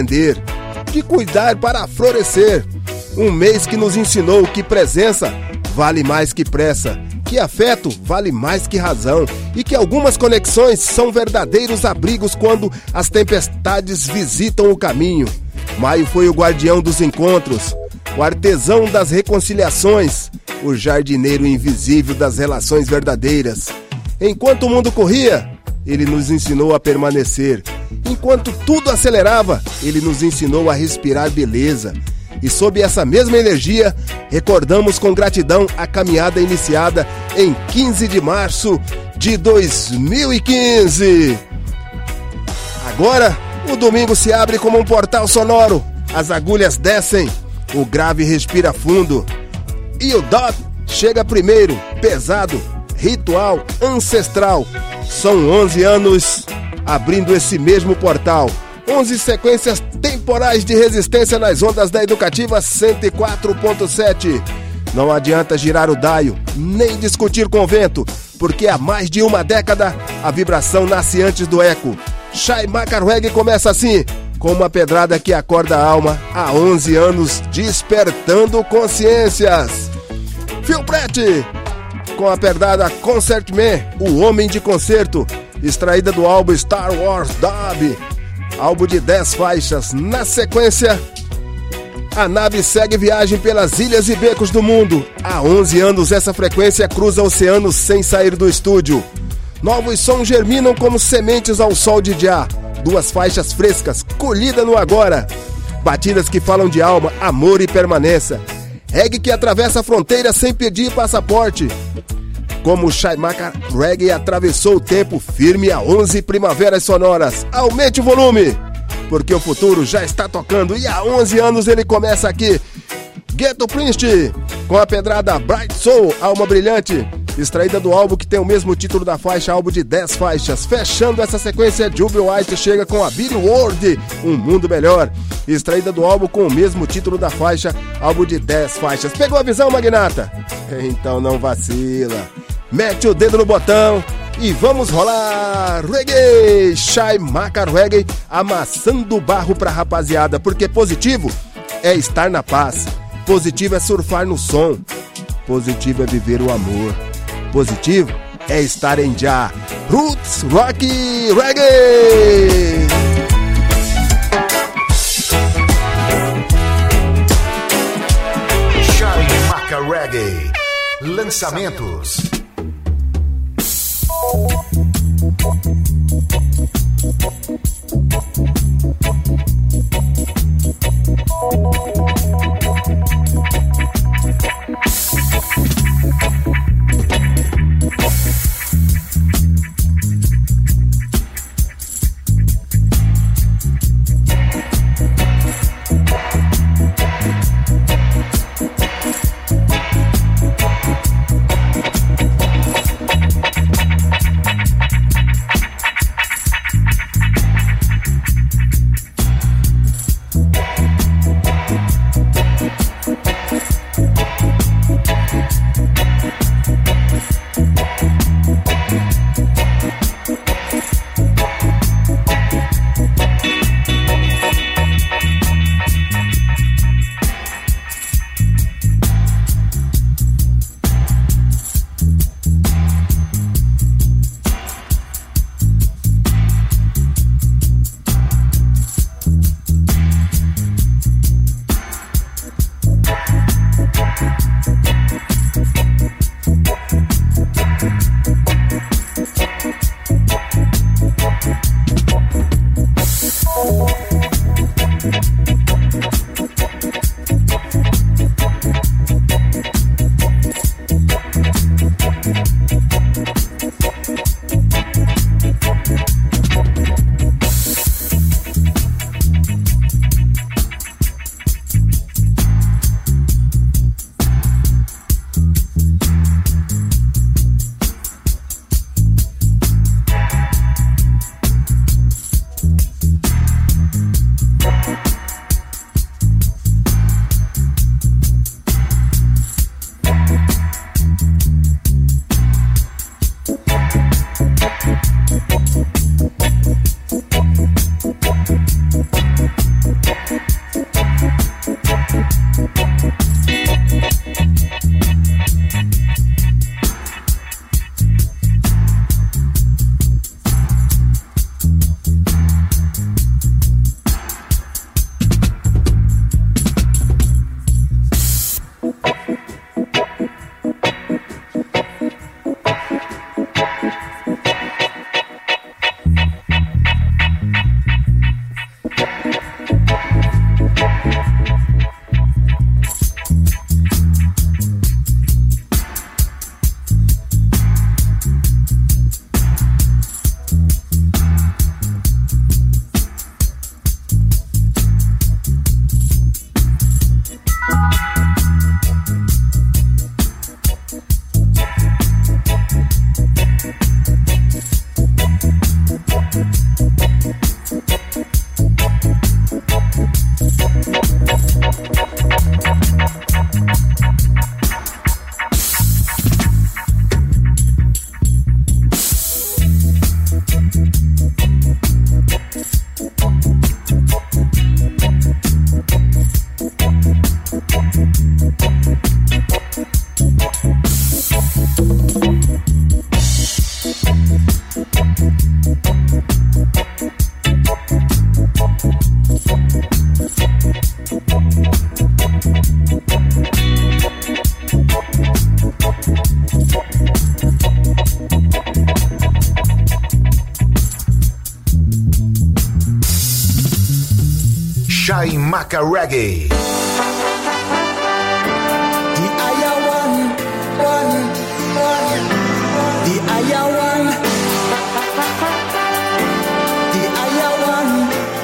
de cuidar para florescer. Um mês que nos ensinou que presença vale mais que pressa, que afeto vale mais que razão e que algumas conexões são verdadeiros abrigos quando as tempestades visitam o caminho. Maio foi o guardião dos encontros, o artesão das reconciliações, o jardineiro invisível das relações verdadeiras. Enquanto o mundo corria, ele nos ensinou a permanecer. Enquanto tudo acelerava, ele nos ensinou a respirar beleza. E sob essa mesma energia, recordamos com gratidão a caminhada iniciada em 15 de março de 2015. Agora, o domingo se abre como um portal sonoro. As agulhas descem, o grave respira fundo. E o dot chega primeiro, pesado, ritual, ancestral. São 11 anos abrindo esse mesmo portal. 11 sequências temporais de resistência nas ondas da Educativa 104.7. Não adianta girar o daio, nem discutir com o vento, porque há mais de uma década a vibração nasce antes do eco. Chaimaca Reggae começa assim, com uma pedrada que acorda a alma há 11 anos, despertando consciências. Phil Pratt, com a pedrada Concert Man, o Homem de Concerto, extraída do álbum Star Wars Dub, álbum de 10 faixas. Na sequência, a nave segue viagem pelas ilhas e becos do mundo. Há 11 anos essa frequência cruza oceanos sem sair do estúdio. Novos sons germinam como sementes ao sol de Jah. 2 faixas frescas, colhida no agora. Batidas que falam de alma, amor e permanência. Reggae que atravessa a fronteira sem pedir passaporte. Como o Chaimaca Reggae atravessou o tempo firme a 11 primaveras sonoras. Aumente o volume, porque o futuro já está tocando e há 11 anos ele começa aqui. Ghetto Prince, com a pedrada Bright Soul, Alma Brilhante, extraída do álbum que tem o mesmo título da faixa, álbum de 10 faixas. Fechando essa sequência, Jubil White chega com a Beat World, Um Mundo Melhor, extraída do álbum com o mesmo título da faixa, álbum de 10 faixas. Pegou a visão, magnata? Então não vacila. Mete o dedo no botão e vamos rolar reggae. Chaimaca Reggae amassando barro pra rapaziada, porque positivo é estar na paz, positivo é surfar no som, positivo é viver o amor, positivo é estar em Jah. Roots Rock Reggae. Chaimaca Reggae. Lançamentos. Chaimaca Reggae. The higher one. The higher one. The higher one.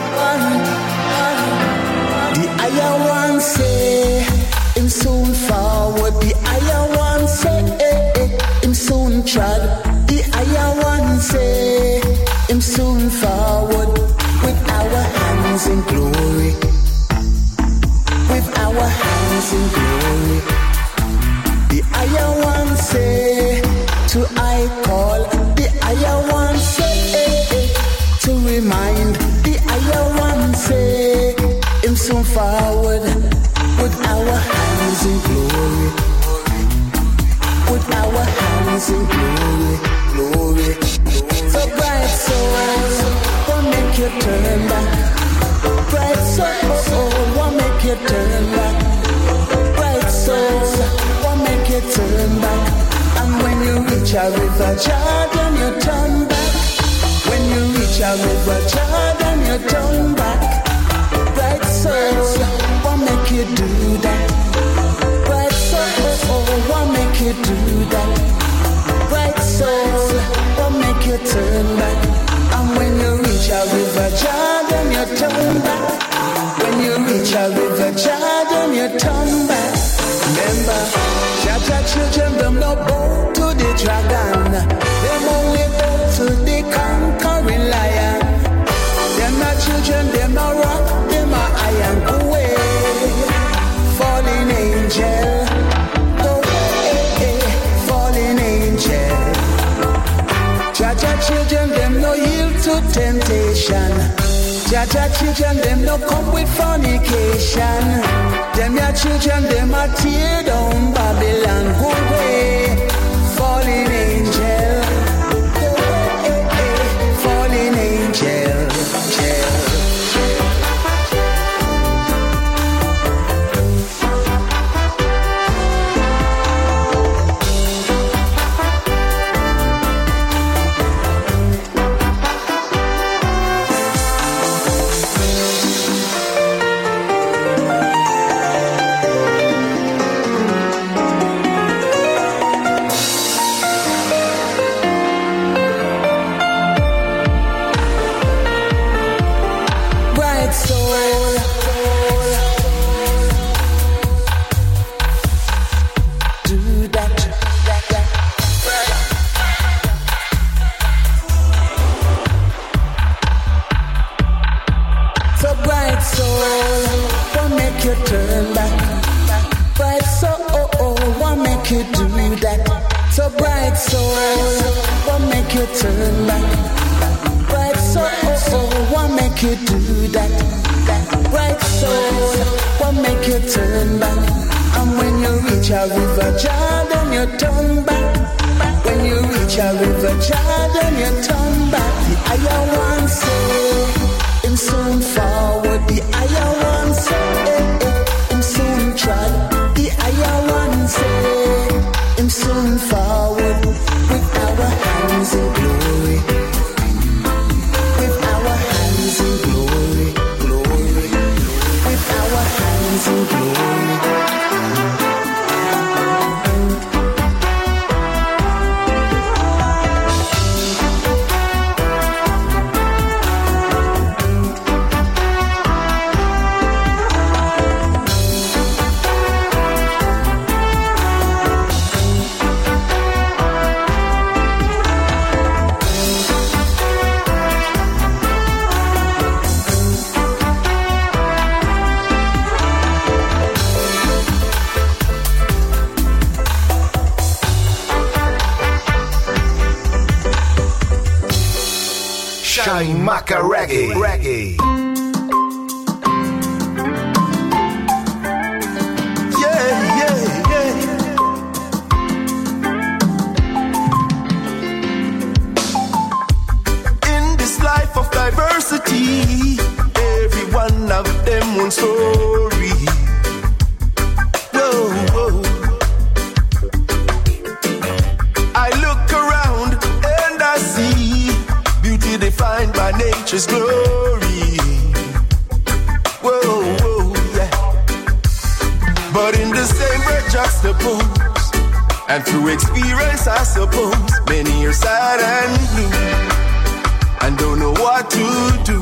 The higher one say him soon forward. The higher one say him soon trod. The higher one say him soon forward. With our hands in glory. With our hands in glory. The higher one say to I call. The higher one say to remind. The higher one say him soon forward. With our hands in glory. With our hands in glory. Glory. So bright souls, what make you turn back? Bright souls, what make you turn back? Bright souls, what make you turn back? And when you reach a river Jordan, you turn back. When you reach a river Jordan, you turn back. Bright souls, what make you do that? Bright souls, what make you do that? Bright souls, what make you turn back? And when you reach a river Jordan, you turn back. When you reach a river Jordan, you turn back. Remember, Jaja children, them no bow to the dragon. Them only bow to the conquering lion. Them not children, them no rock, them are iron. Go away, falling angel. Go away, falling angel. Jaja children, them no yield to temptation. Jaja children, them no come with fornication. Them your children, them a tear down Babylon. Go away, falling angel. Go away, falling angel. Chaimaca Reggae. In this life of diversity, every one of them one story. Whoa, whoa. I look around and I see beauty defined by nature's glory. Whoa, juxtaposed, and through experience I suppose many are sad and blue and don't know what to do.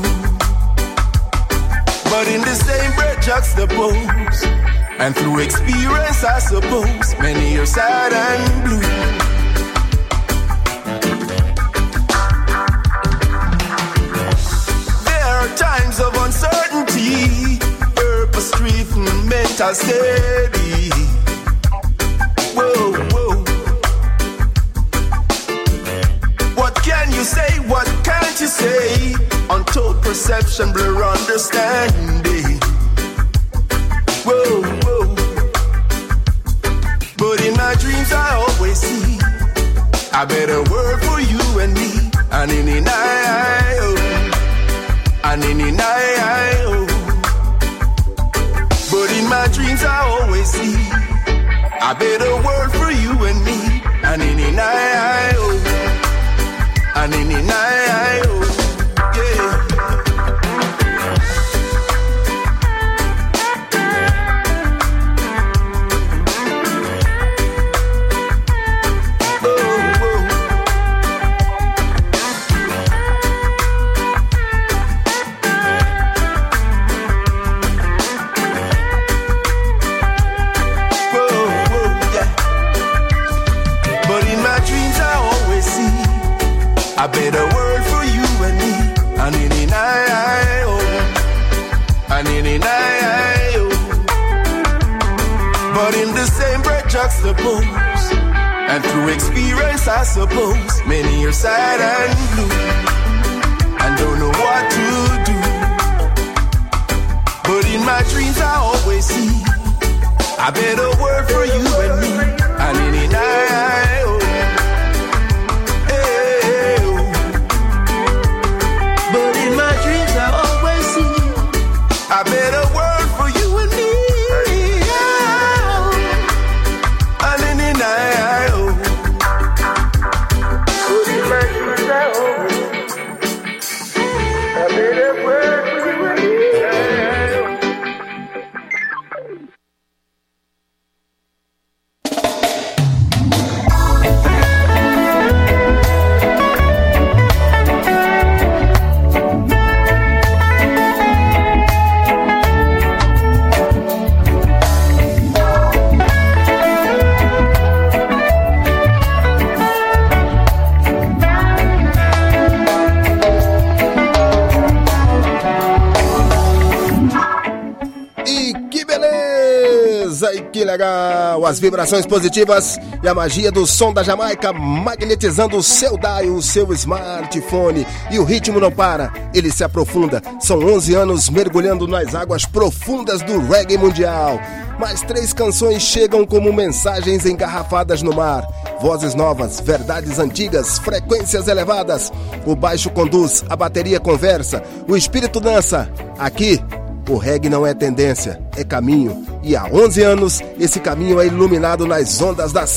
But in the same breath juxtaposed, and through experience I suppose many are sad and blue. There are times of uncertainty, purpose-driven, mental steady. Whoa, whoa. What can you say? What can't you say? Untold perception, blur understanding. Whoa, whoa. But in my dreams I always see a better world for you and me. And in I, oh. And in I, oh. But in my dreams I always see a better world for you and me. And in I, oh. And in I, oh. Yeah. A better world for you and me. And in I, oh. And in I, oh. But in the same breath juxtaposed, and through experience I suppose many are sad and blue and don't know what to do. But in my dreams I always see a better world for you and me. And in I, oh. A better world for you and me. And in I, oh. A better world for you and me. Que legal! As vibrações positivas e a magia do som da Jamaica magnetizando o seu dial, o seu smartphone. E o ritmo não para, ele se aprofunda. São 11 anos mergulhando nas águas profundas do reggae mundial. Mais 3 canções chegam como mensagens engarrafadas no mar. Vozes novas, verdades antigas, frequências elevadas. O baixo conduz, a bateria conversa, o espírito dança. Aqui, o reggae não é tendência, é caminho. E há 11 anos, esse caminho é iluminado nas ondas da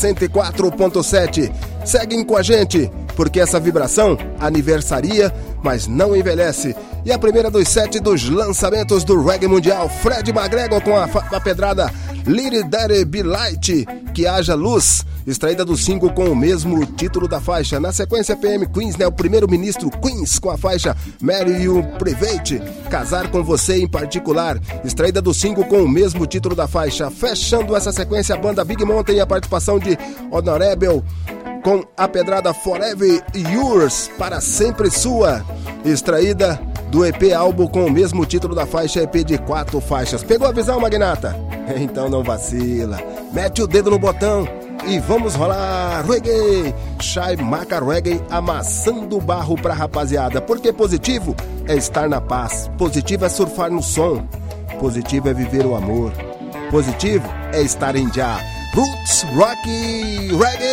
104.7. Seguem com a gente, porque essa vibração aniversaria, mas não envelhece. E a primeira dos 7 dos lançamentos do reggae mundial, Fred McGregor com a pedrada Little Daddy Be Light, Que Haja Luz, extraída do single com o mesmo título da faixa. Na sequência, PM Queens, né, o primeiro-ministro Queens com a faixa Marry You Private, Casar com Você em Particular, extraída do single com o mesmo título da faixa. Fechando essa sequência, a banda Big Mountain e a participação de Honorable com a pedrada Forever Yours, Para Sempre Sua, extraída do EP álbum com o mesmo título da faixa, EP de 4 faixas. Pegou a visão, magnata? Então não vacila, mete o dedo no botão e vamos rolar reggae. Jamaica Reggae amassando o barro pra rapaziada, porque positivo é estar na paz, positivo é surfar no som, positivo é viver o amor, positivo é estar em já. Roots Rock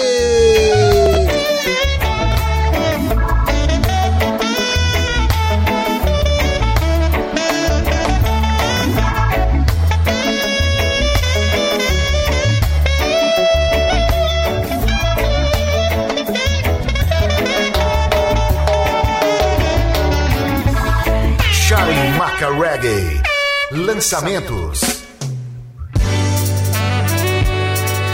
Reggae. Jamaica Reggae. Lançamentos.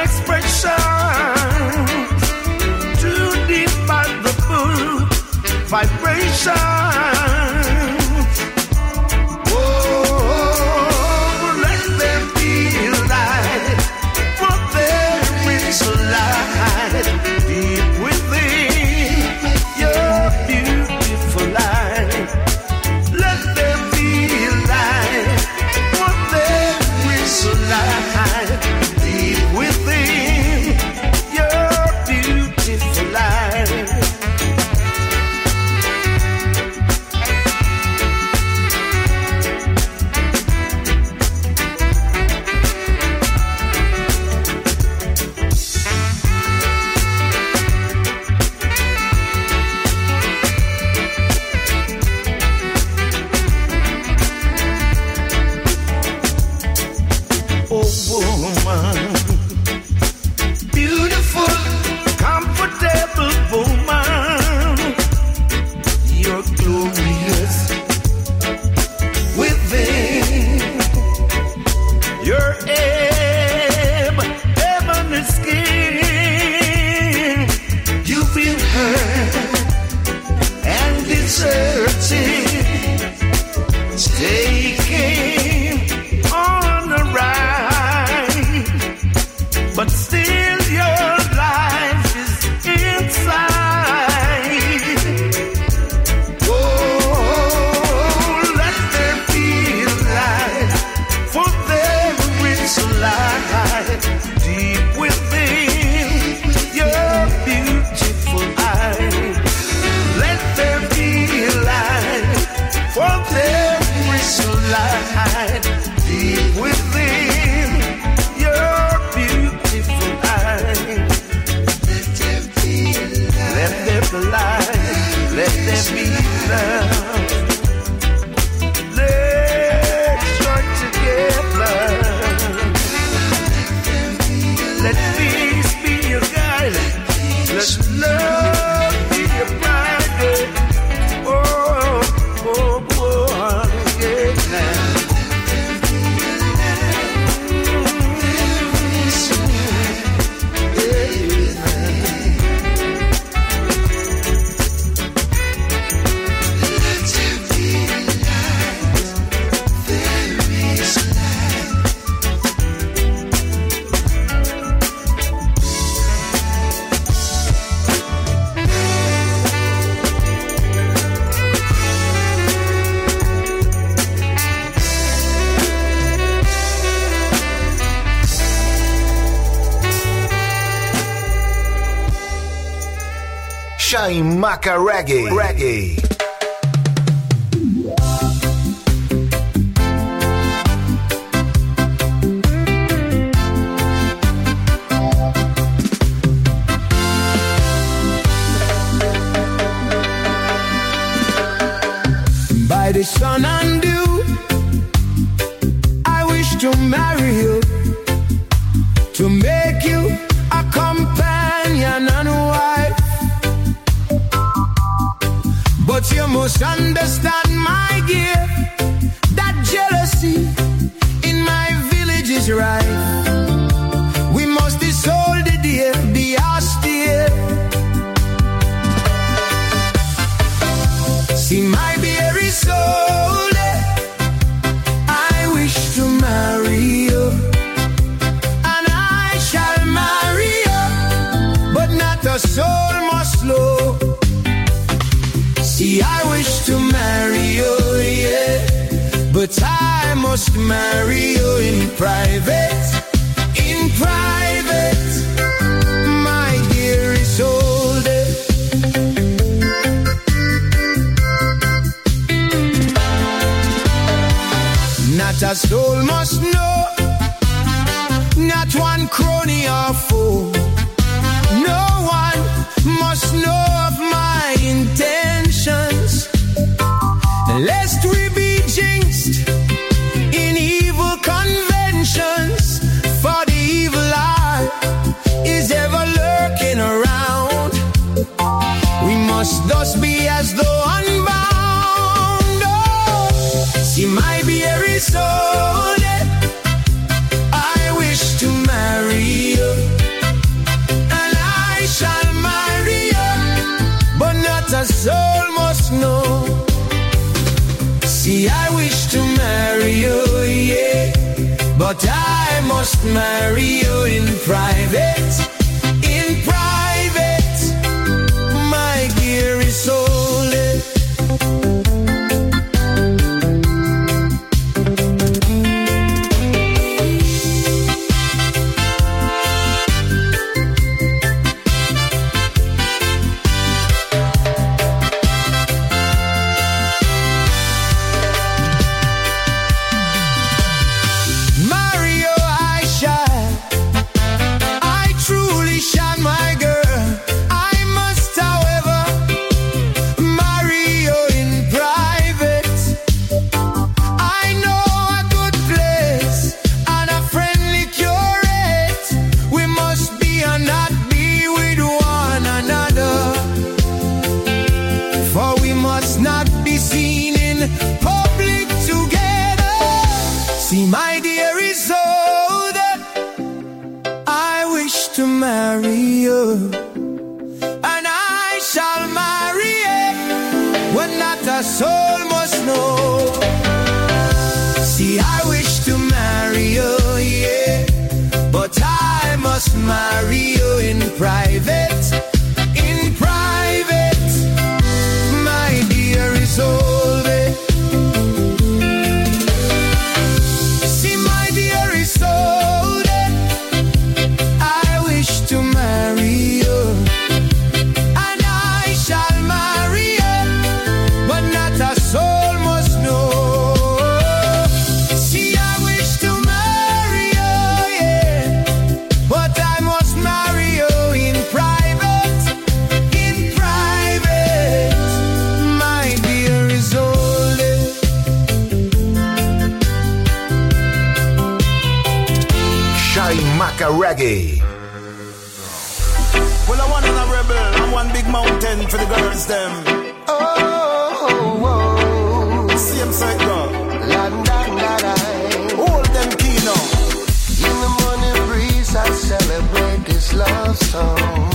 expressions, too deep by the full vibrations. Oh, let them feel light, for there is light deep within your beautiful life. Let them feel light, for there is light deep within your beautiful life. Beautiful, comfortable woman, you're glorious within your ebony skin. You feel hurt and deserted, taking on the ride, but still your life is inside. Oh, let there be light, for there is light deep within your beautiful eyes. Let there be light, for there is light deep within your beautiful eyes. Let there be light, let there be love. Let's join together. Let peace be your guide. Let love be your bride. Oh, oh, oh, yeah. Chaimaca Reggae. Reggae. By the sun and dew, I wish to marry you, to make you a companion and wife. But you must understand, my dear, that jealousy in my village is rife. We must disown the dear, be austere. See my beery soul, I wish to marry you, and I shall marry you, but not a soul must slow. See, I wish to marry you, yeah, but I must marry you in private, my dear Isolde. Not a soul must know, not one crony or foe. No one must know of my intentions, lest we be jinxed in evil conventions. For the evil eye is ever lurking around. We must thus be as though unbound. Oh, see my beery soul, I wish to marry marry you, and I shall marry you, but not a soul must know. See, I wish to marry you, yeah, but I must marry you in private, my dear Isolde. Marry you in private, my dear Isolde. See, my dear Isolde, I wish to marry you, and I shall marry you, but not a soul must know. See, I wish to marry you, yeah, but I must marry you in private, my dear Isolde. Shaimaka Reggae. Well, I want a rebel, I'm one big mountain for the girls, them. Same side, go. Hold them key now. In the morning breeze, I celebrate this love song.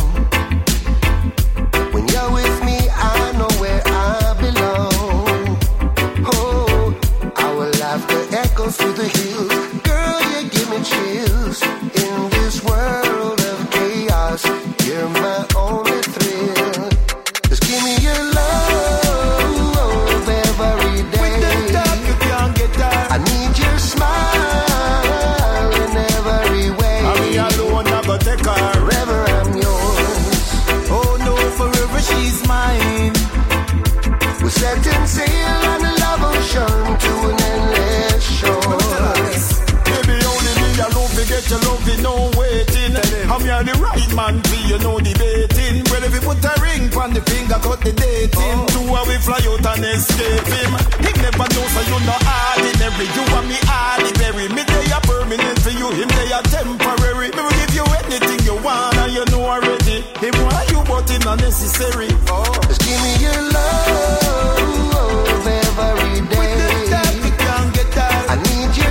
When you're with me, I know where I belong. Oh, our laughter echoes through the hills. Girl, you give me chills. In this world of chaos, you're my only thrill. Just give me your love every day. With the dark, you can't get dark. I need your smile in every way. I'm me alone, I go take her. Forever I'm yours. Oh no, forever she's mine. We're setting sail on a love ocean to an endless shore. Baby, only me alone forget your love, no waiting. I'm here the right man for you, no debating. Well, if you put a ring on the finger, cut the dating. Two we fly out and escape him. He never knows so you know ordinary. You and me ordinary. Me they are permanent for you, him they are temporary. Me will give you anything you want and you know already. Him want you but it's not necessary. Just give me your love every day. With the dark, you can't get that. I need your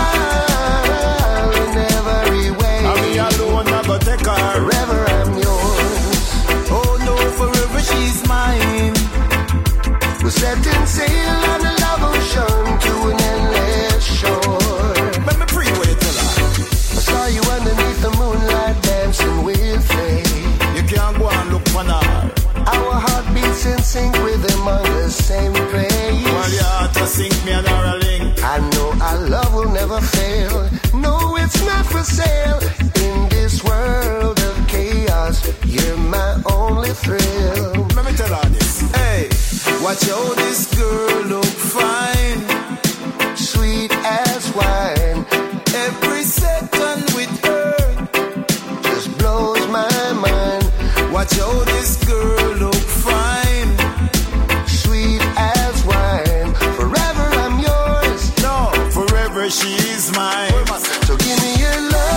smile in every way. I'm me alone, I go take her. Forever I'm yours. Oh no, forever she's mine. We're setting sail on a love ocean to an endless shore. Let me pray what you tell her. I saw you underneath the moonlight dancing with faith. You can't go and look for her. Our heartbeats in sync with them on the same page. While your heart to sink me and her a link. I know our love will never fail. No, it's not for sale. In this world of chaos, you're my only thrill. Let me tell her this. Hey, watch out, this girl look fine. Sweet as wine, Every second with her. just blows my mind. Watch out, this girl look fine. Sweet as wine, forever I'm yours. No, forever she's mine. So give me your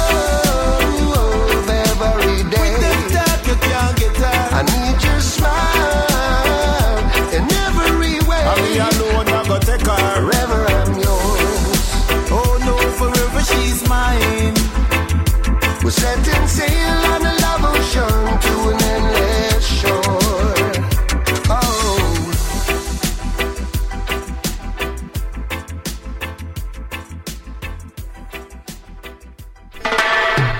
love every day. With the dark, you can't get her. I need your smile in every way. I'm me alone.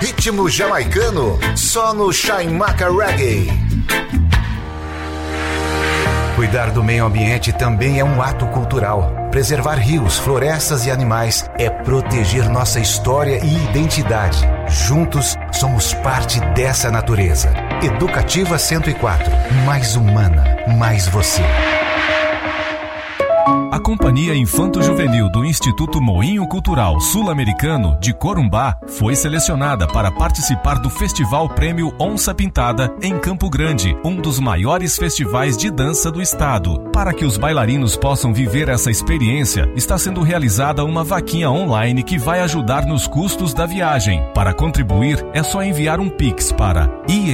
ritmo jamaicano, só no Chaimaca Reggae. Cuidar do meio ambiente também é um ato cultural. Preservar rios, florestas e animais é proteger nossa história e identidade. Juntos, somos parte dessa natureza. Educativa 104. Mais humana, mais você. A Companhia Infanto-Juvenil do Instituto Moinho Cultural Sul-Americano de Corumbá foi selecionada para participar do Festival Prêmio Onça Pintada em Campo Grande, um dos maiores festivais de dança do estado. Para que os bailarinos possam viver essa experiência, está sendo realizada uma vaquinha online que vai ajudar nos custos da viagem. Para contribuir, é só enviar um Pix para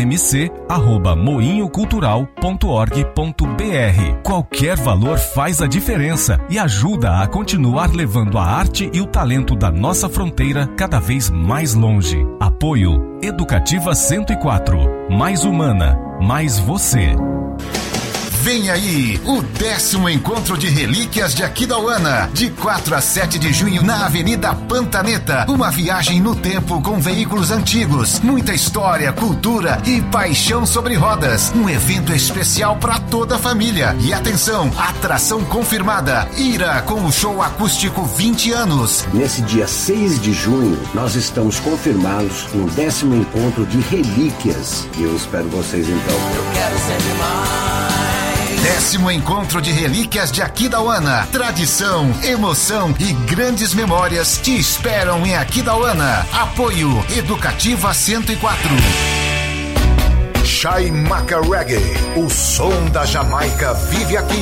imc@moinhocultural.org.br. Qualquer valor faz a diferença e ajuda a continuar levando a arte e o talento da nossa fronteira cada vez mais longe. Apoio Educativa 104. Mais humana, mais você. Vem aí o 10º Encontro de Relíquias de Aquidauana, de 4 a 7 de junho na Avenida Pantaneta. Uma viagem no tempo com veículos antigos, muita história, cultura e paixão sobre rodas. Um evento especial para toda a família. E atenção, atração confirmada, Ira com o show acústico 20 anos. Nesse dia 6 de junho, nós estamos confirmados no 10º Encontro de Relíquias. E eu espero vocês então. Eu quero ser demais. 10º Encontro de Relíquias de Aquidauana. Tradição, emoção e grandes memórias te esperam em Aquidauana. Apoio Educativa 104. Chaimaca Reggae, o som da Jamaica vive aqui.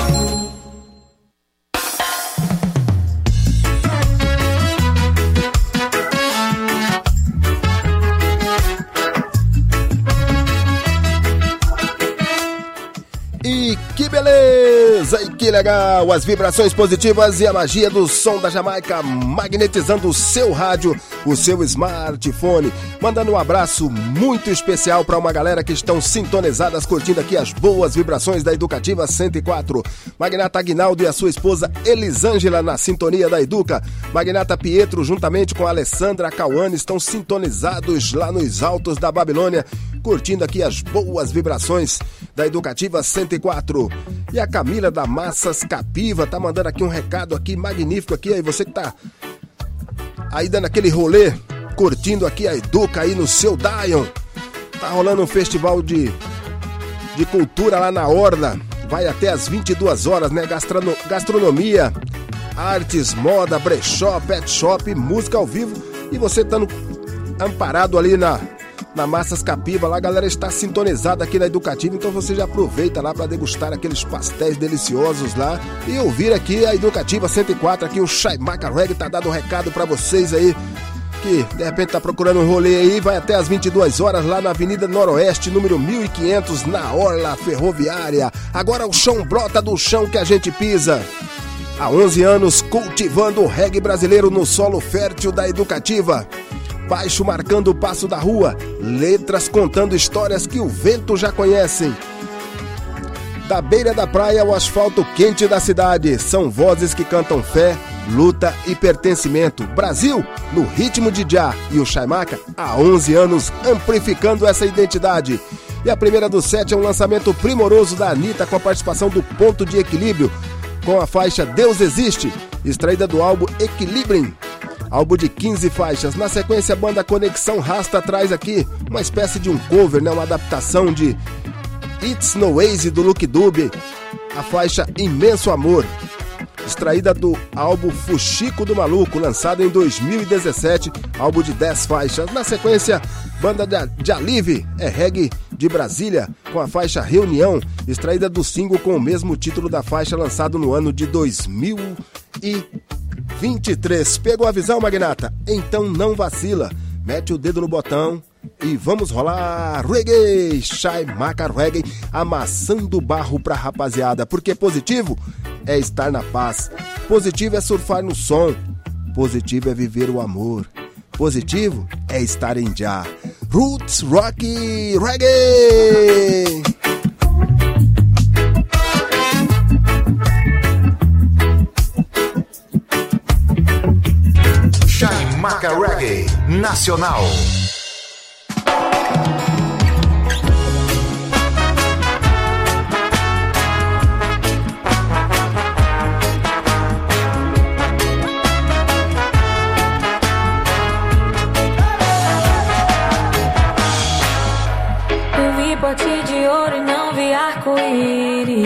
Que beleza e que legal, as vibrações positivas e a magia do som da Jamaica magnetizando o seu rádio, o seu smartphone, mandando um abraço muito especial para uma galera que estão sintonizadas curtindo aqui as boas vibrações da Educativa 104. Magnata Aguinaldo e a sua esposa Elisângela na sintonia da Educa. Magnata Pietro juntamente com a Alessandra Cauane estão sintonizados lá nos altos da Babilônia, curtindo aqui as boas vibrações da Educativa 104. E a Camila da Massas Capiva tá mandando aqui um recado aqui magnífico aqui, aí você que tá aí dando aquele rolê, curtindo aqui a Educa aí no seu Dion. Tá rolando um festival de cultura lá na Orla, vai até às 22 horas, né? Gastronomia, artes, moda, brechó, pet shop, música ao vivo. E você estando amparado ali na Massas Capiva, lá a galera está sintonizada aqui na Educativa, então você já aproveita lá para degustar aqueles pastéis deliciosos lá e ouvir aqui a Educativa 104, aqui o Chaimaca Reggae tá dando um recado para vocês aí, que de repente tá procurando um rolê aí, vai até às 22 horas lá na Avenida Noroeste, número 1500, na Orla Ferroviária. Agora o chão brota do chão que a gente pisa. Há 11 anos cultivando o reggae brasileiro no solo fértil da Educativa. Baixo marcando o passo da rua, letras contando histórias que o vento já conhece. Da beira da praia ao asfalto quente da cidade, são vozes que cantam fé, luta e pertencimento. Brasil, no ritmo de Já, e o Chaimaca, há 11 anos, amplificando essa identidade. E a primeira do set é um lançamento primoroso da Anitta com a participação do Ponto de Equilíbrio, com a faixa Deus Existe, extraída do álbum Equilibrem. Álbum de 15 faixas. Na sequência, a banda Conexão Rasta traz aqui uma espécie de um cover, né? Uma adaptação de It's No Waze do Luke Dube, a faixa Imenso Amor, extraída do álbum Fuxico do Maluco, lançado em 2017, álbum de 10 faixas. Na sequência, banda de Alive, é reggae de Brasília, com a faixa Reunião, extraída do single com o mesmo título da faixa, lançado no ano de 2023. Pegou a visão, Magnata? Então não vacila, mete o dedo no botão e vamos rolar reggae, Chaimaca Reggae, amassando o barro pra rapaziada, porque positivo é estar na paz, positivo é surfar no som, positivo é viver o amor, positivo é estar em Já. Roots Rock Reggae. Chaimaca Reggae Nacional.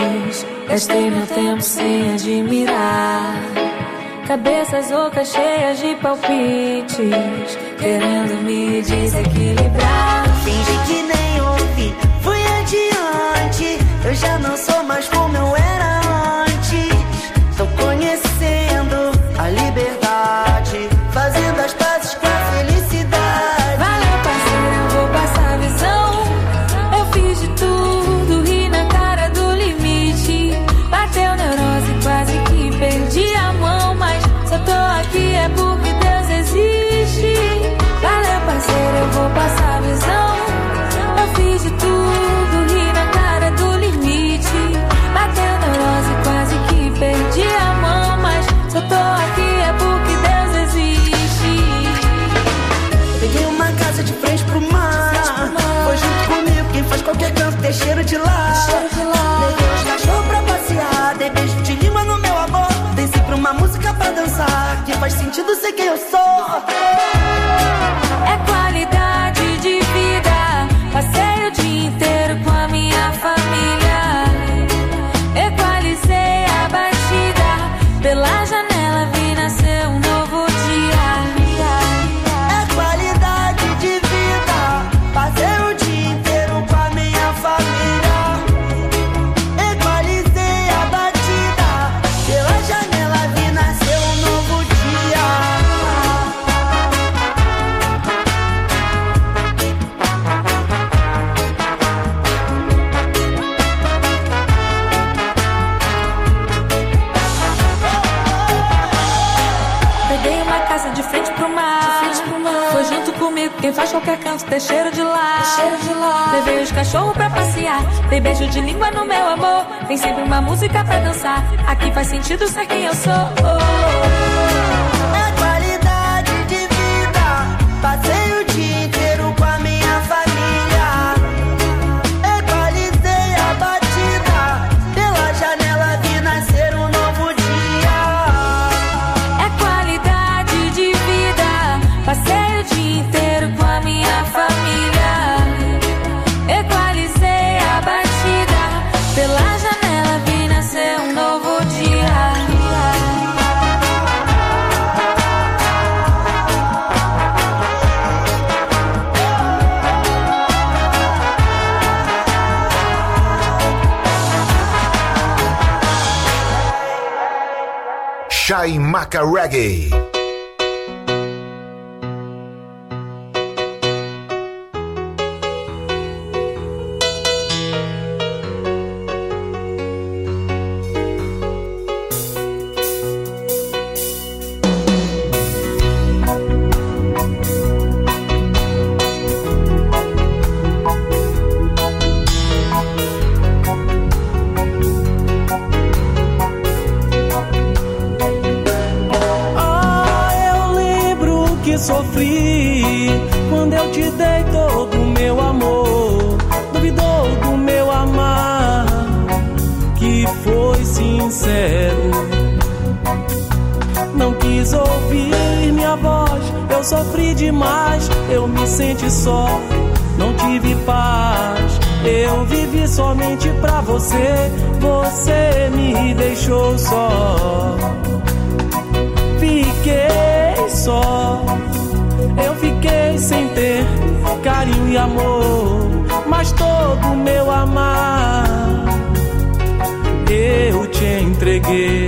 Gastei meu tempo sem admirar cabeças ocas cheias de palpites, querendo me desequilibrar. Fingi que nem ouvi, fui adiante. Eu já não sou mais como eu era antes. Tô conhecendo a liberdade, fazendo as pazes com a felicidade. Valeu, parceiro, eu vou passar a visão. Eu fiz de tudo, ri na cara do limite. Bateu neurose, quase que perdi a mão. Mas se eu tô aqui é porque Deus existe. Valeu, parceiro, eu vou passar a visão. Eu fiz de tudo, ri na cara do limite. Bateu neurose, quase que perdi a mão. Mas se eu tô aqui é porque Deus existe. Peguei uma casa de frente pro mar. Foi junto comigo, quem faz qualquer canto tem cheiro de lá. Levei os cachorros pra passear, dei beijo de língua no meu amor. Tem sempre uma música pra dançar, que faz sentido ser quem eu sou. É qualidade de vida. Passei o dia inteiro com a minha família. Equalizei a batida. Pela janela vi nascer um novo dia. É qualidade de vida. Passei o dia inteiro com a minha família. Equalizei a batida. Pela janela vi nascer um novo dia. Peguei uma casa de frente pro mar. Foi junto comigo, quem faz qualquer canto tem cheiro de lá. Levei os cachorros pra passear, dei beijo de língua no meu amor. Tem sempre uma música pra dançar, aqui faz sentido ser quem eu sou. É qualidade de vida. Passei o dia inteiro com a minha família. Equalizei a batida. Pela janela vi nascer um novo dia. É qualidade de vida. Passei o dia inteiro com a minha família. Equalizei a batida. Pela janela vi nascer um novo dia. Chaimaca Reggae. Sofri quando eu te dei todo o meu amor. Duvidou do meu amar, que foi sincero. Não quis ouvir minha voz, eu sofri demais. Eu me senti só, não tive paz. Eu vivi somente pra você, você me deixou só. Fiquei só, eu fiquei sem ter carinho e amor. Mas todo o meu amar eu te entreguei.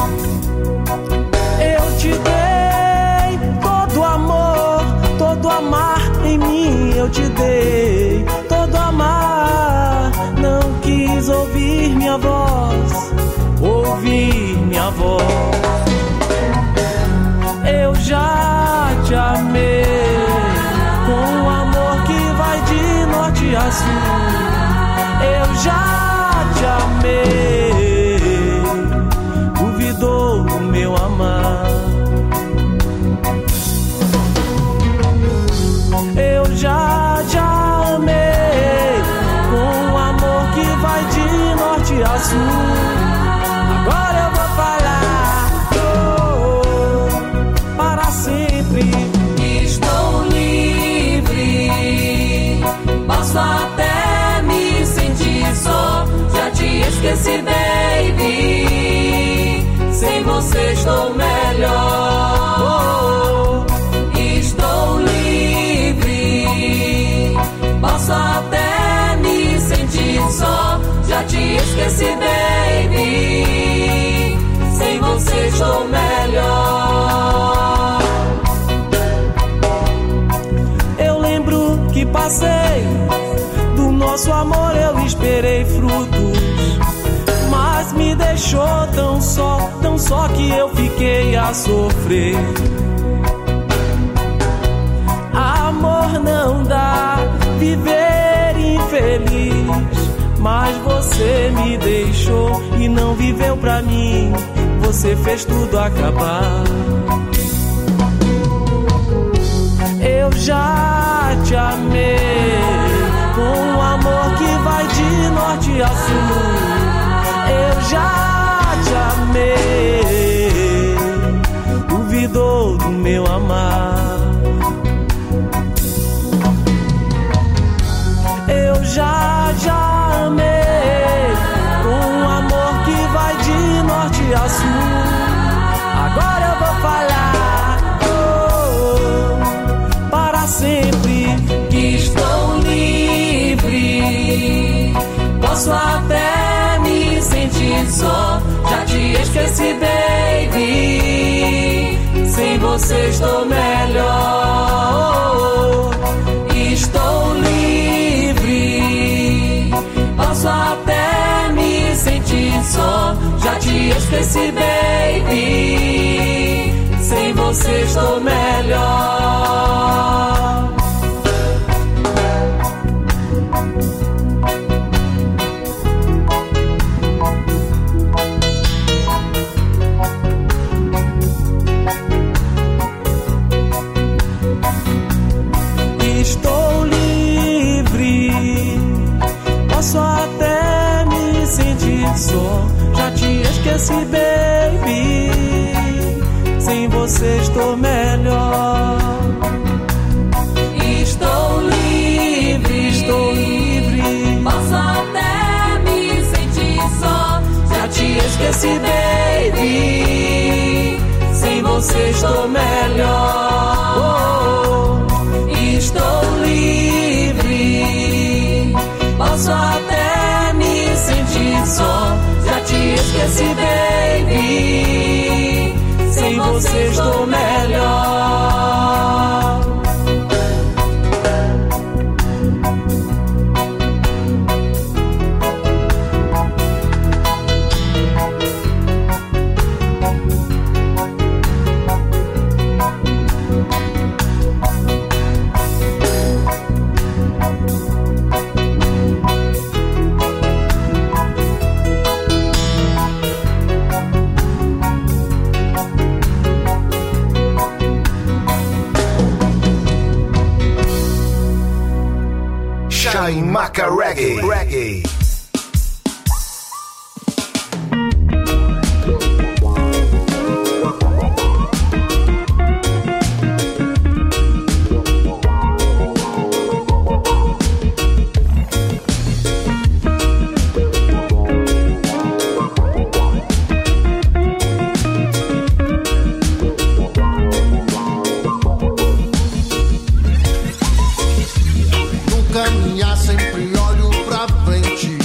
Eu te dei todo amor, todo amar em mim eu te dei. Todo amar, não quis ouvir minha voz, ouvir minha voz. Eu já te amei com um amor que vai de norte a sul. Eu já te amei, duvidou do meu amar. Eu já te amei com um amor que vai de norte a sul. Agora eu vou falar para sempre. Estou livre, posso até me sentir só. Já te esqueci esqueci, baby. Sem você estou melhor. Eu lembro que passei do nosso amor, eu esperei frutos, mas me deixou tão só que eu fiquei a sofrer. Amor não dá, viver infeliz, mas você me deixou e não viveu pra mim. Você fez tudo acabar. Eu já te amei com um amor que vai de norte a sul. Eu já te amei, duvidou do meu amar. Eu já amei com um amor que vai de norte a sul. Agora eu vou falar para sempre que estou livre. Posso até me sentir só. Já te esqueci, baby. Sem você estou melhor. Estou livre. Posso até me sentir só. Já te esqueci, baby. Sem você estou melhor. Estou livre, posso até me sentir só. Já te esqueci, baby. Sem você estou melhor. Estou livre, posso até me sentir só. Já te esqueci, baby. Sem você estou melhor. Estou livre, posso até me sentir só. Já te esqueci, baby. Sem você estou melhor. Chaimaca Reggae. Caminhar sempre olho pra frente.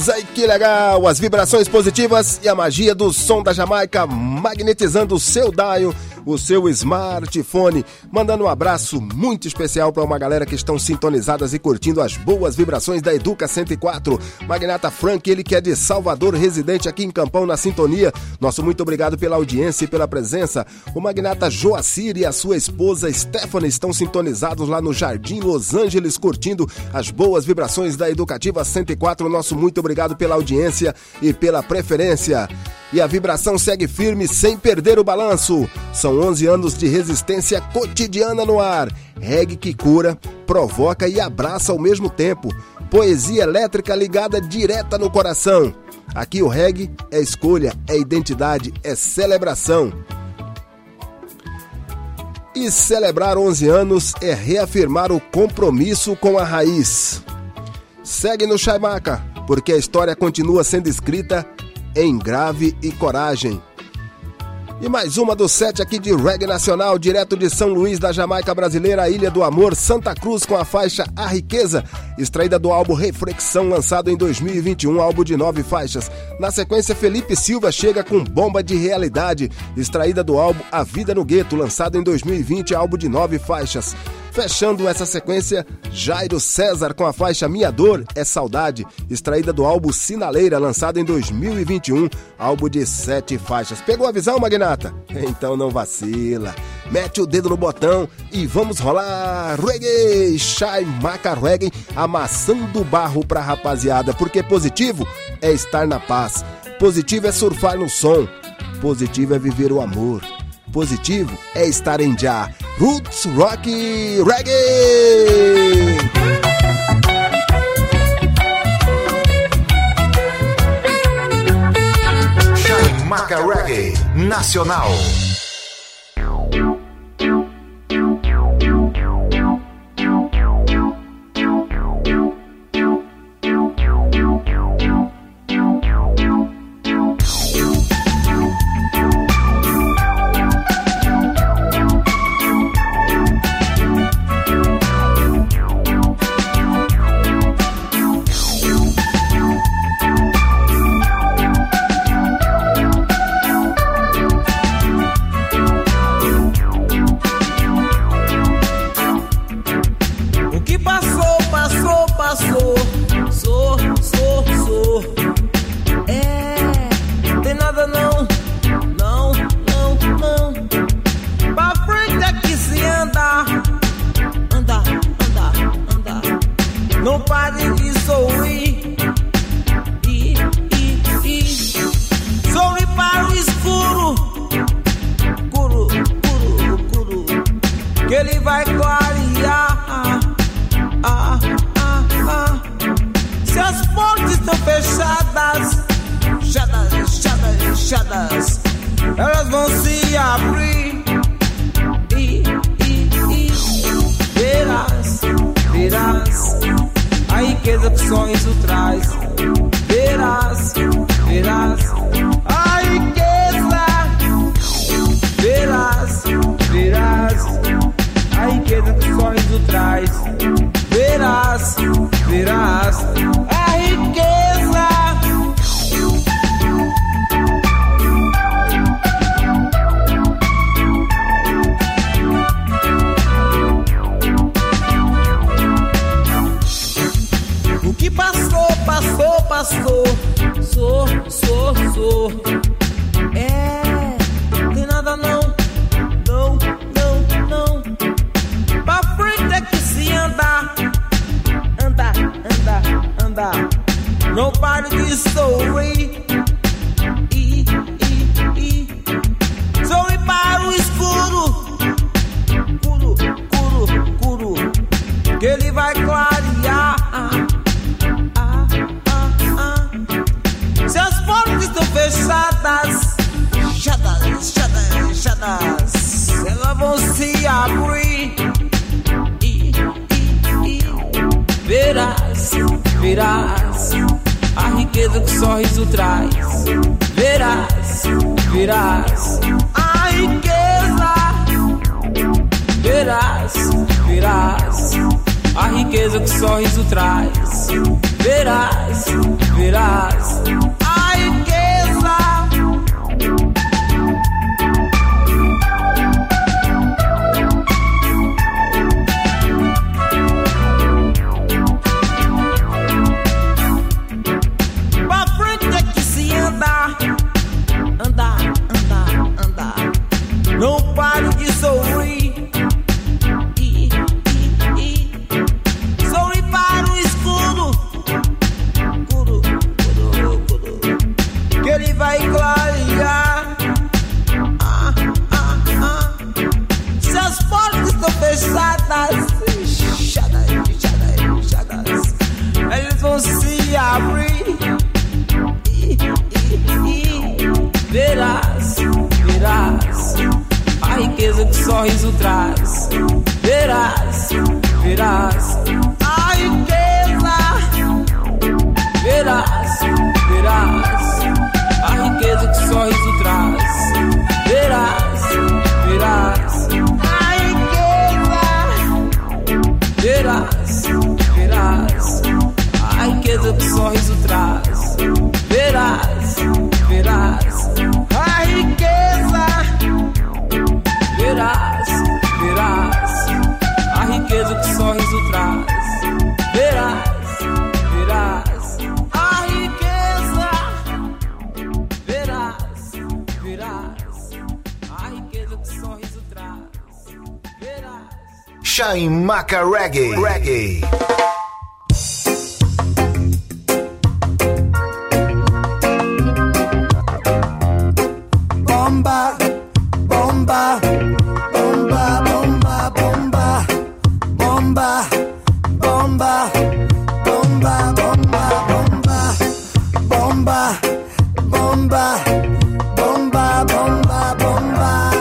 Mas aí que legal, as vibrações positivas e a magia do som da Jamaica magnetizando o seu dial, o seu smartphone, mandando um abraço muito especial para uma galera que estão sintonizadas e curtindo as boas vibrações da Educa 104. Magnata Frank, ele que é de Salvador, residente aqui em Campão, na sintonia. Nosso muito obrigado pela audiência e pela presença. O Magnata Joacir e a sua esposa Stephanie estão sintonizados lá no Jardim Los Angeles, curtindo as boas vibrações da Educativa 104. Nosso muito obrigado pela audiência e pela preferência. E a vibração segue firme sem perder o balanço. São 11 anos de resistência cotidiana no ar. Reggae que cura, provoca e abraça ao mesmo tempo. Poesia elétrica ligada direta no coração. Aqui o reggae é escolha, é identidade, é celebração. E celebrar 11 anos é reafirmar o compromisso com a raiz. Segue no Chaimaca, porque a história continua sendo escrita em grave e coragem. E mais uma do set aqui de reggae nacional, direto de São Luís da Jamaica brasileira, a Ilha do Amor, Santa Cruz, com a faixa A Riqueza, extraída do álbum Reflexão, lançado em 2021, álbum de 9 faixas. Na sequência, Felipe Silva chega com Bomba de Realidade, extraída do álbum A Vida no Gueto, lançado em 2020, álbum de 9 faixas. Fechando essa sequência, Jairo César com a faixa Minha Dor é Saudade, extraída do álbum Sinaleira, lançado em 2021, álbum de 7 faixas. Pegou a visão, Magnata? Então não vacila. Mete o dedo no botão e vamos rolar reggae, Chaimaca Reggae, amassando barro pra rapaziada, porque positivo é estar na paz, positivo é surfar no som, positivo é viver o amor, positivo é estar em já. Roots Rock Reggae! Chaimaca Reggae Nacional. Elas vão se abrir e verás a riqueza que só isso traz. Verás a riqueza, verás a riqueza que só isso traz. Verás a riqueza. O que passou, sou. Tem nada não. Pra frente é que se anda. Não pare de sorrir. Sorri para o escuro. Curo. Que ele vai clarear. Se as portas estão fechadas, elas vão se abrir e verás a riqueza que o sorriso traz. Verás a riqueza. Verás a riqueza que o sorriso traz. verás, verás a riqueza. Pra frente é que se anda, anda, anda, anda. Não paro de sorrir. Sorri para o escudo, escudo, escudo, escudo, que ele vai clarear. Seus portas estão fechadas, fechadas, eles vão se abrir. Verás, verás a riqueza que sorriso traz. Verás, verás a riqueza. Verás, verás a riqueza que sorriso traz. Verás, verás a riqueza. Verás, verás a riqueza que sorriso traz. Verás, verás a riqueza. Verás, verás a riqueza que sorriso traz. Verás, verás a riqueza. Verás, verás a riqueza que sorriso traz. Verás. Chaimaca Reggae. Bomba, bomba, bomba, bomba, bomba, bomba, bomba, bomba, bomba, bomba, bomba, bomba, bomba, bomba.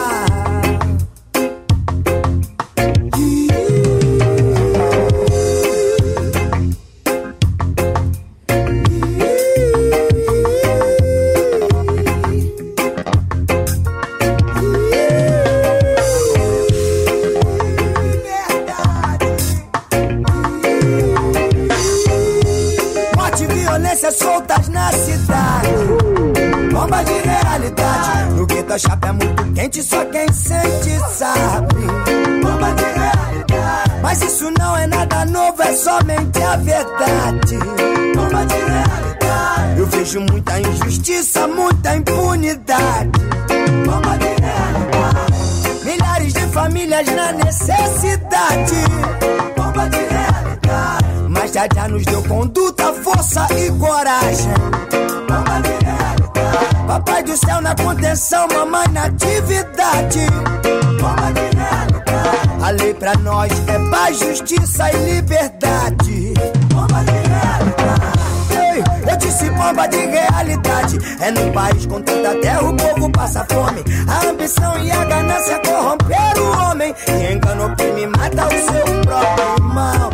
Soltas na cidade, bomba de realidade. No gueto a chapa é muito quente, só quem sente sabe. Bomba de realidade, mas isso não é nada novo, é somente a verdade. Bomba de realidade, eu vejo muita injustiça, muita impunidade. Bomba de realidade, milhares de famílias na necessidade. Bomba de realidade, mas já nos deu conduta, força e coragem. Bomba de realidade, papai do céu na contenção, mamãe na atividade. Bomba de realidade, a lei pra nós é paz, justiça e liberdade. Bomba de realidade, ei, eu disse bomba de realidade. É num país com tanta terra o povo passa fome. A ambição e a ganância corromperam o homem. E engano oprime, mata o seu próprio irmão.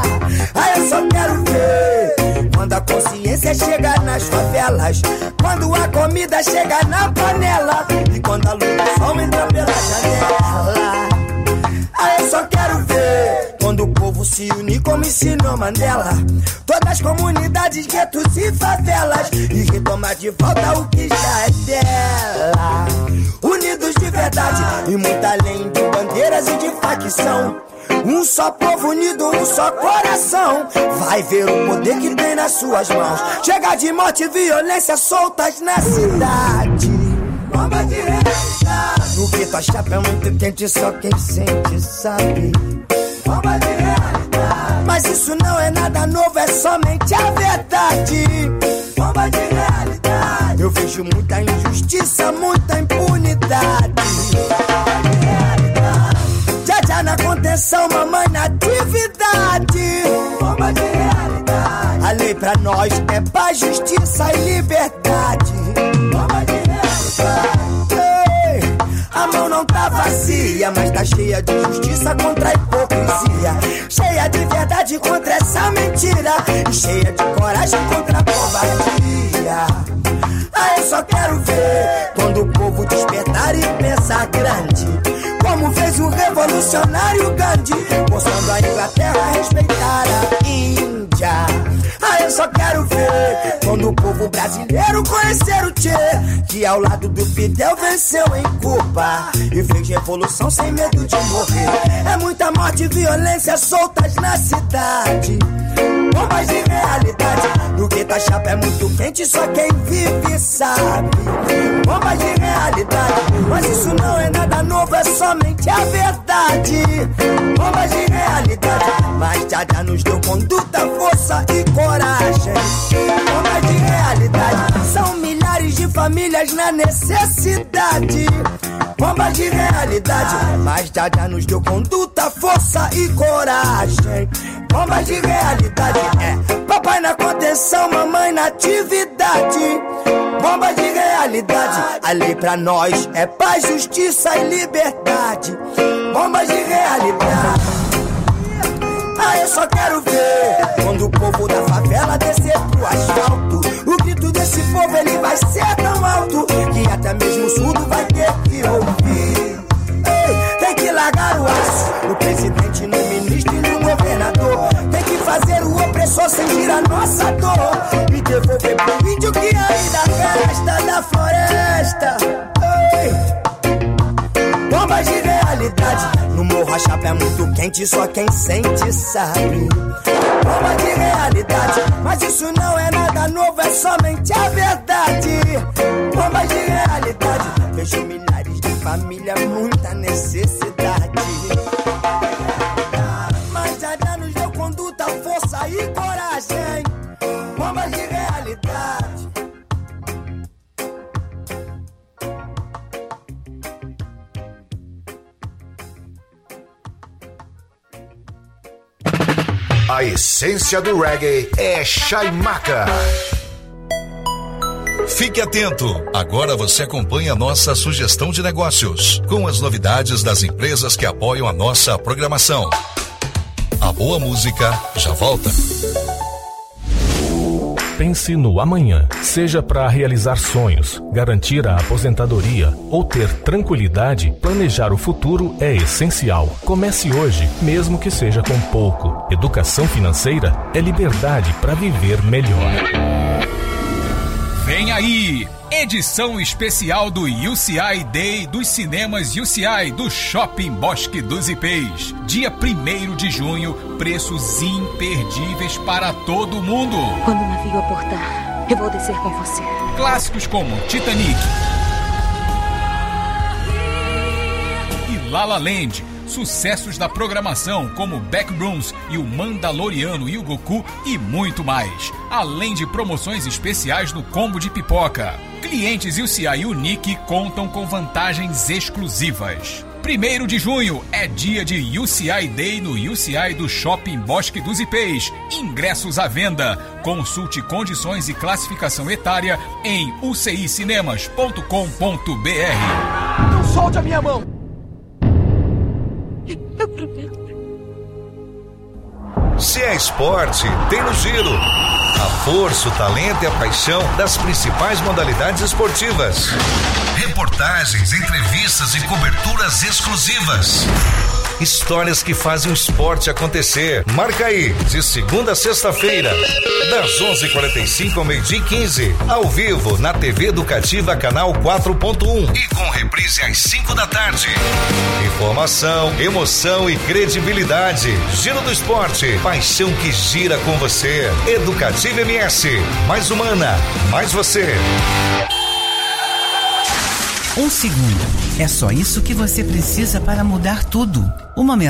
Eu só quero ver quando a consciência chega nas favelas, quando a comida chega na panela e quando a luz do sol entra pela janela. Eu só quero ver quando o povo se unir como ensinou Mandela. Todas as comunidades, guetos e favelas, e retomar de volta o que já é dela. Unidos de verdade e muito além de bandeiras e de facção. Um só povo unido, um só coração. Vai ver o poder que tem nas suas mãos. Chega de morte e violência soltas na cidade. Bomba de realidade, no gueto a chapa é muito quente, só quem sente sabe. Bomba de realidade, mas isso não é nada novo, é somente a verdade. Bomba de realidade, eu vejo muita injustiça, muita impunidade. Já na contenção, mamãe na atividade. Bomba de realidade, a lei pra nós é paz, justiça e liberdade. Bomba de realidade, ei, a mão não tá vazia, mas tá cheia de justiça contra a hipocrisia, cheia de verdade contra essa mentira, e cheia de coragem contra a covardia. Eu só quero ver quando o povo despertar e pensar grande, como fez o revolucionário Gandhi, mostrando a Inglaterra respeitar a Índia. Eu só quero ver quando o povo brasileiro conhecer o Che, que ao lado do Fidel venceu em Cuba e fez revolução sem medo de morrer. É muita morte e violência soltas na cidade, bombas de realidade. No gueto a chapa é muito quente, só quem vive sabe. Bombas de realidade, mas isso não é nada novo, é somente a verdade. Bombas de realidade, mas já nos deu conduta, força e coragem. Bombas de realidade, são milhares de famílias na necessidade. Bombas de realidade, mas já nos deu conduta, força e coragem. Bombas de realidade, papai na contenção, mamãe na atividade. Bombas de realidade, a lei pra nós é paz, justiça e liberdade. Bombas de realidade, eu só quero ver quando o povo da favela descer pro asfalto. O grito desse povo, ele vai ser tão alto que até mesmo o surdo vai ter que ouvir. Ei, tem que largar o aço, o presidente, no ministro e no governador. Tem que fazer o opressor sentir a nossa dor e devolver pro índio que ainda festa da floresta. Ei, bombas de realidade, no morro a chapa é muito quente, só quem sente sabe. Bomba de realidade, mas isso não é nada novo, é somente a verdade. Bombas de realidade, vejo milhares de famílias, muita necessidade. Mas já nos deu conduta, força e coragem. Bombas de realidade. A essência do reggae é Chaimaca. Fique atento, agora você acompanha a nossa sugestão de negócios, com as novidades das empresas que apoiam a nossa programação. A boa música já volta. Pense no amanhã, seja para realizar sonhos, garantir a aposentadoria ou ter tranquilidade, planejar o futuro é essencial. Comece hoje, mesmo que seja com pouco. Educação financeira é liberdade para viver melhor. Vem aí! Edição especial do UCI Day dos cinemas UCI do Shopping Bosque dos Ipês. Dia 1º de junho, preços imperdíveis para todo mundo. Quando o navio aportar, eu vou descer com você. Clássicos como Titanic e La La Land. Sucessos da programação como Backrooms e o Mandaloriano e o Goku e muito mais. Além de promoções especiais no combo de pipoca. Clientes UCI Unique contam com vantagens exclusivas. 1º de junho é dia de UCI Day no UCI do Shopping Bosque dos Ipês. Ingressos à venda. Consulte condições e classificação etária em ucicinemas.com.br. Não solte a minha mão! Se é esporte, tem no Giro. A força, o talento e a paixão das principais modalidades esportivas. Reportagens, entrevistas e coberturas exclusivas. Histórias que fazem o esporte acontecer. Marca aí, de segunda a sexta-feira, das 11h45 ao 12h15, ao vivo na TV Educativa Canal 4.1 e com reprise às 5 da tarde. Informação, emoção e credibilidade. Giro do Esporte, paixão que gira com você. Educativa MS, mais humana, mais você. Um segundo. É só isso que você precisa para mudar tudo. Uma